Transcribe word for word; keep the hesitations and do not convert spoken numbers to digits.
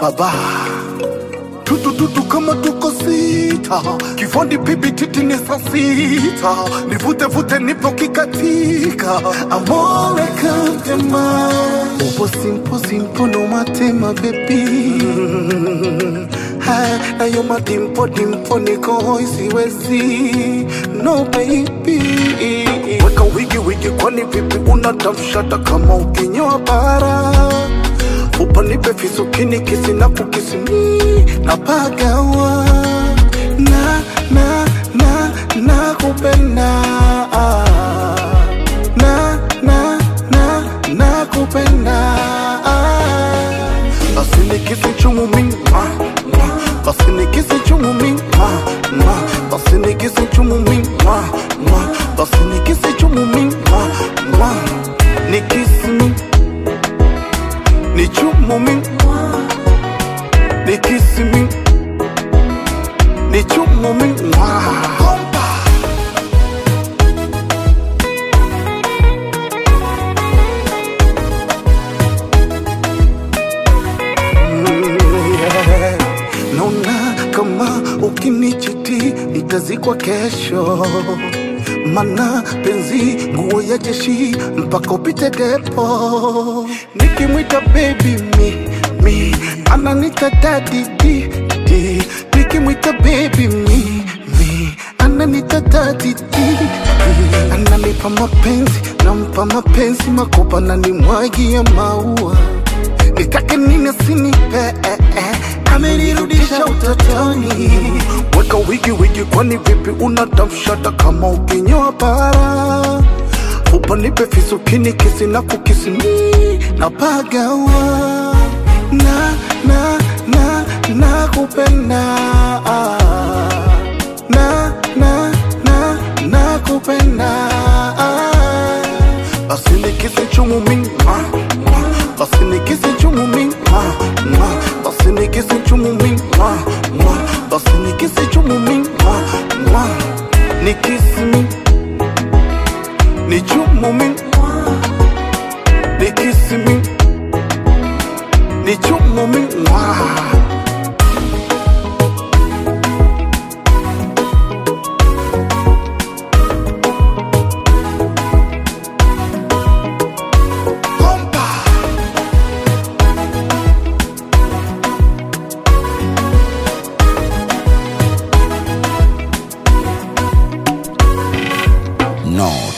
baba. Tutu tutu kama tuko sita, kifundi pipi titi ni saa sita, nivute vute nipo kikatika, amore kantema. Upo simpo simpo no matema baby. Hai, na yo madimpo dimpo niko hoi siwezi, no baby. Weka wigi wigi kwani vipi unatamshata kama ukinyoa bara. Upa nipe fiso kini kisi na kukisi mi na pagawa. Na, na, na, na kupenda. Na, na, na, na kupenda. Basi nikisi chungu mi, basi nikisi chungu mi, basi nikisi chungu mi, basi nikisi chungu mi, nikisi mi, ni chumu mi, ni kisi mi, ni chumu mi. Kompa mm, yeah. Naona kama ukinichiti nitazikwa kesho, mana penzi nguo ya jeshi mpaka upite depo. Nikimwita baby mi, mi ananita daddy di, di. Nikimwita baby mi, mi ananita daddy di, di. Ananipa mapenzi, nampa mapenzi makopa na nimwagia maua. Nitake nini asinipe eh, eh. Amenirudisha utotoni. Weka wigi wigi kwani vipi unatamshata kama ukinyoa bara. Upa nipe fiso kini kisi na kukisi mi na pagawa. Na, na, na, na kupenda. Na, na, na, na kupenda. Basi nikisi chungu mi, basi nikisi chungu mi, basi nikisi chungu mi, basi nikisi chungu mi, nikisi mi, ni chumu mi, nikisi mi, ni chumu mi. No.